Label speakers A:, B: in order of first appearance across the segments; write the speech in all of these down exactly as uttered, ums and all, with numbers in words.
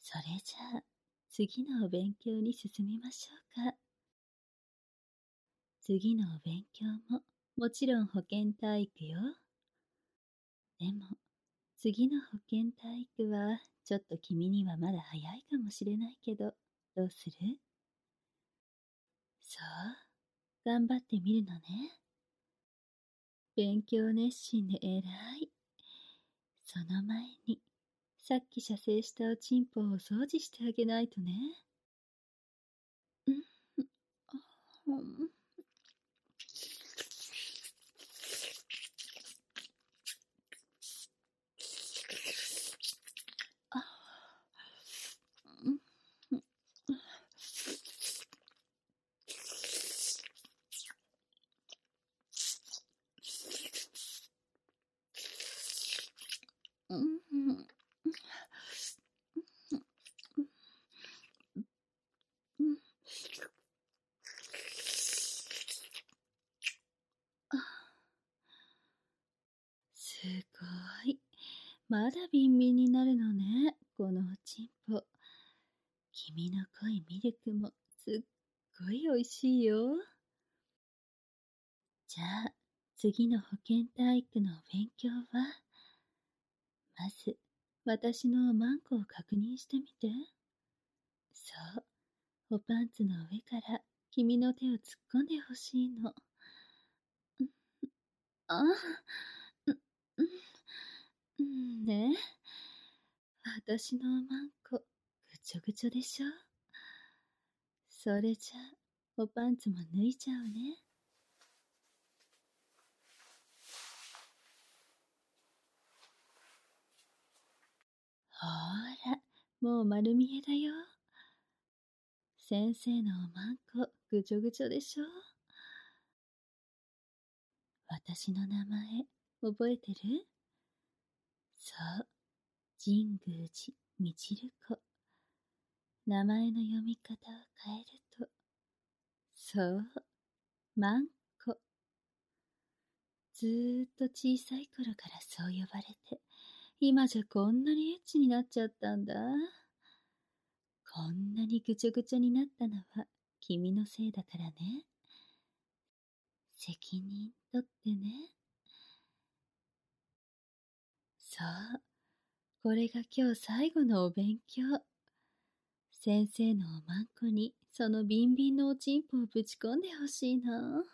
A: それじゃあ、次のお勉強に進みましょうか。次のお勉強も、もちろん保健体育よ。でも、次の保健体育は、ちょっと君にはまだ早いかもしれないけど、どうする？そう、頑張ってみるのね。勉強熱心で偉い。その前に、さっき射精したおちんぽをお掃除してあげないとね。うん、うん。あ、うん、うん、うん、うん。すごい。まだビンビンになるのね、このおちんぽ。君の濃いミルクもすっごいおいしいよ。じゃあ、次の保健体育のお勉強は、まず、私のおまんこを確認してみて。そう、おパンツの上から君の手を突っ込んでほしいの。あ、うん、うん、ね。私のおまんこ、ぐちょぐちょでしょ。それじゃあ、おパンツも脱いじゃうね。ほーら、もう丸見えだよ。先生のおまんこ、ぐちょぐちょでしょ。私の名前、覚えてる？そう、神宮寺みちる子。名前の読み方を変えると、そう、まんこ。ずーっと小さい頃からそう呼ばれて、今じゃこんなにエッチになっちゃったんだ。こんなにぐちょぐちょになったのは君のせいだからね。責任取ってね。そう、これが今日最後のお勉強。先生のおまんこにそのビンビンのおちんぽをぶち込んでほしいな。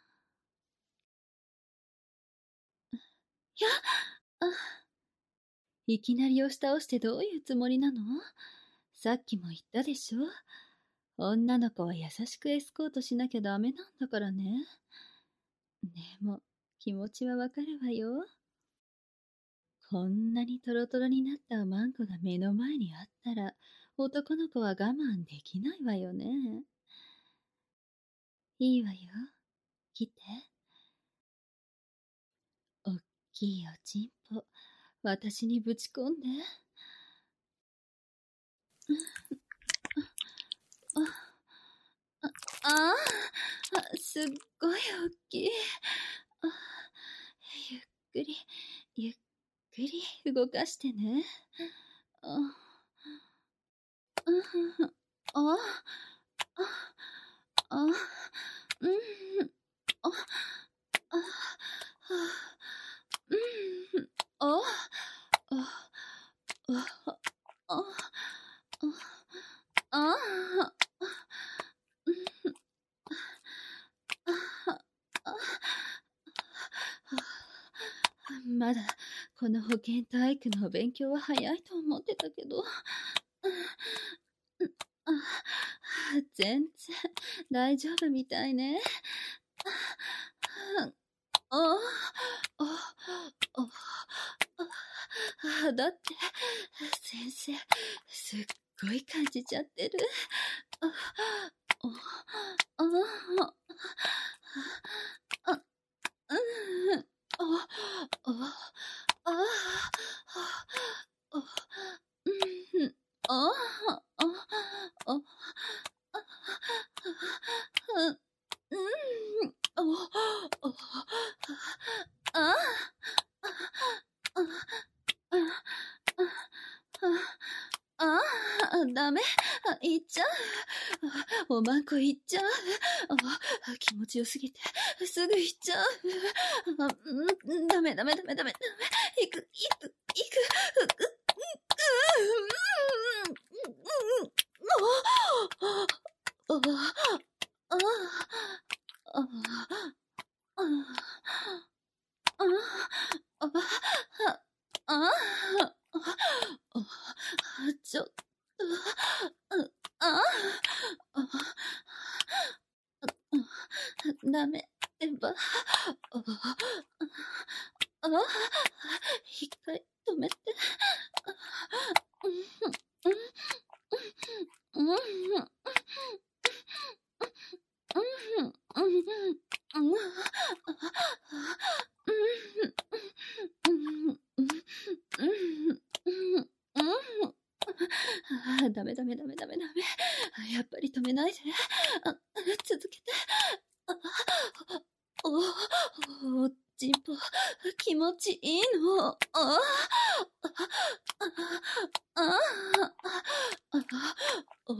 A: やっあ、いきなり押し倒してどういうつもりなの？さっきも言ったでしょ。女の子は優しくエスコートしなきゃダメなんだからね。でも、気持ちはわかるわよ。こんなにトロトロになったおまんこが目の前にあったら、男の子は我慢できないわよね。いいわよ。来て。おっきいおちんぽ、私にぶち込んで。あ、ああ、すっごいおっきい。あ、ゆっくり、ゆっくり動かしてね。あ、うん、あ、あ、あ、うん、あ、あ、うん、あ、あ、あ、あ、あ、あ、まだこの保健体育の勉強は早いと思ってたけど、あ、全然大丈夫みたいね。あ、あ、あ、あ、だって先生すっごい感じちゃってる。あ、あ、あ、あ、うん、あ、あ、あ、あ、うん、あ、あ、あ、うん、あ、あ、あ、あ、あ、あ、あ、 ダメ。あ、行っちゃう。おまんこ行っちゃう。あ、気持ちよすぎて、すぐ行っちゃう。あ、うん、ダメダメダメダメ。行く、行く、行く。ちょっと、ああ、ダメ、エヴァ。あ、一回止めて。ダメダメダメダメダメ。やっぱり止めないで。あ、続けて。あ、お、お、チンポ、気持ちいいの。あ、あ、あ、あ、お、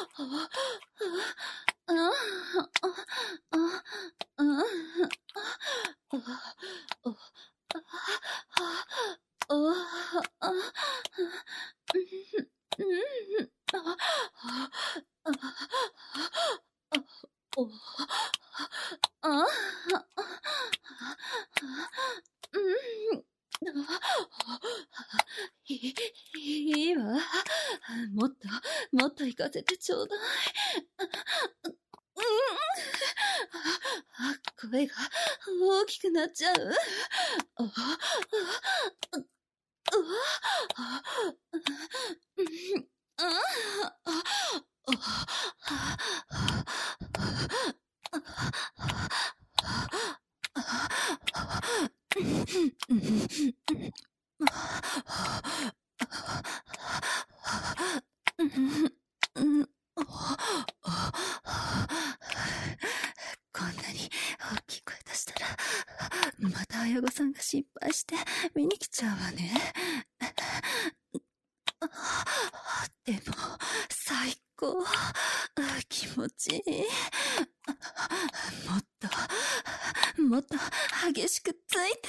A: いいわ。もっと、もっと行かせてちょうだい。声が大きくなっちゃう。こんなに大きい声出したら、また親御さんが心配して見に来ちゃうわね。でも、最高。気持ちいい。もっと、もっと激しくついて。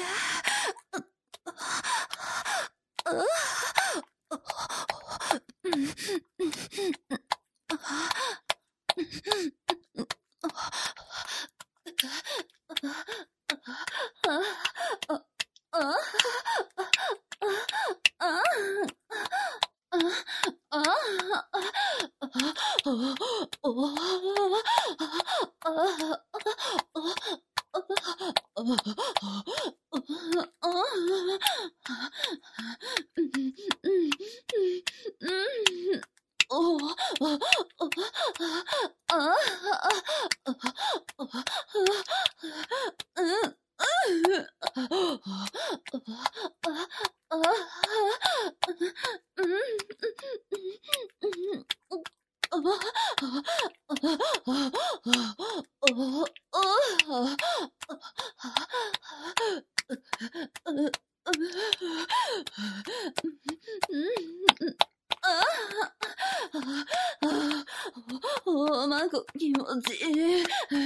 A: おまんこ気持ちいい。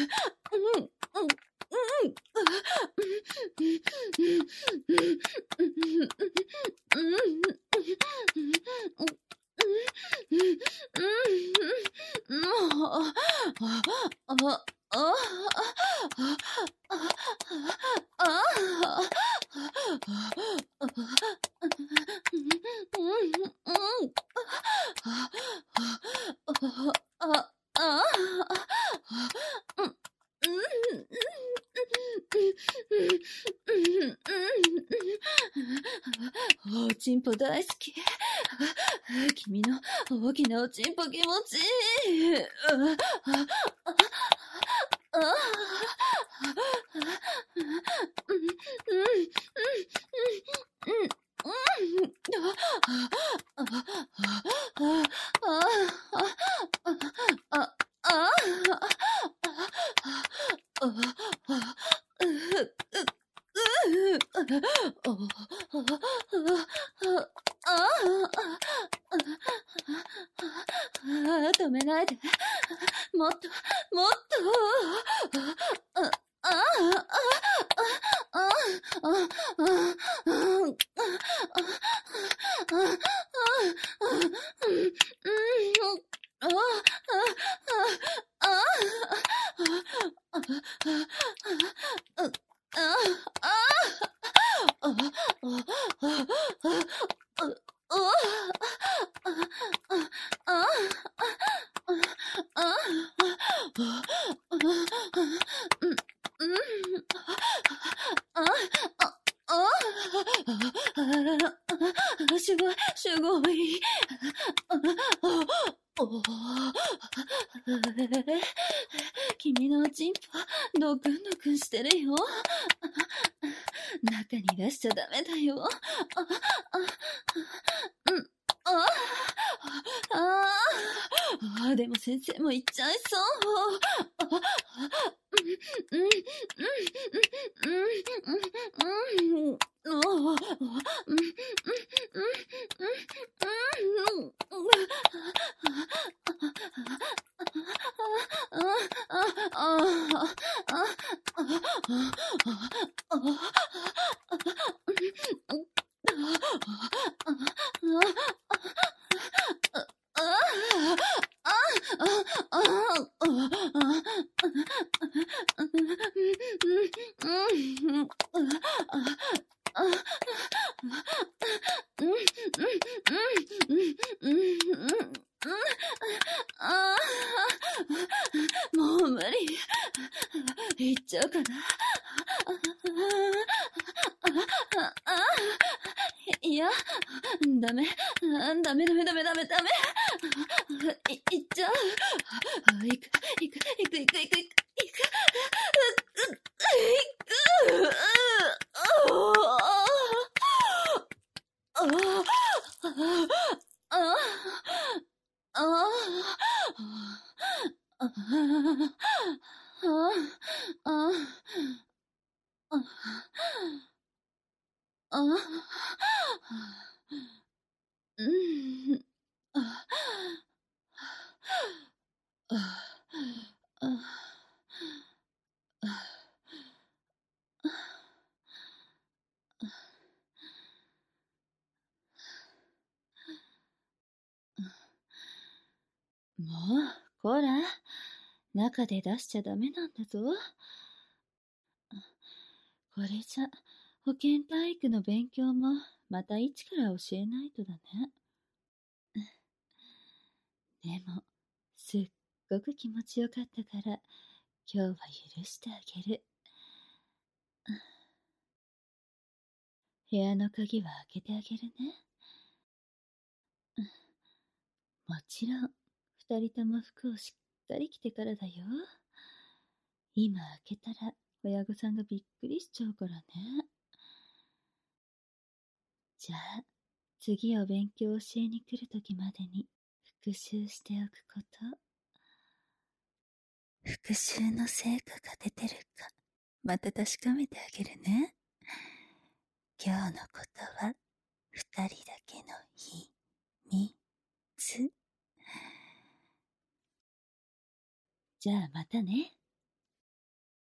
A: おちんぽ大好き。君の大きなおちんぽ気持ちいい。 あ、止めないで。もっと、もっと。あ、あ、あ、あ、あ、あ、すごい、すごい。君のおちんぽ、ドクンドクンしてるよ。中に出しちゃダメだよ。あ、あ、うん、あ、あ、あ、でも先生も言っちゃいそう。あ、うん、うん、うん、うん、うん、うん、うん、うん、もう無理。行っちゃうかな。いや、ダメ。ダメダメダメダメダメ。い、行っちゃう。行く、行く、行く、行く、行く、行く、行く。もう、こら、中で出しちゃダメなんだぞ。これじゃ、保健体育の勉強もまた一から教えないとだね。でも、すっごく気持ちよかったから、今日は許してあげる。部屋の鍵は開けてあげるね。もちろん、二人とも服をしっかり着てからだよ。今開けたら、親御さんがびっくりしちゃうからね。じゃあ、次お勉強教えに来るときまでに復習しておくこと。復習の成果が出てるか、また確かめてあげるね。今日のことは、二人だけの秘密。じゃあまたね。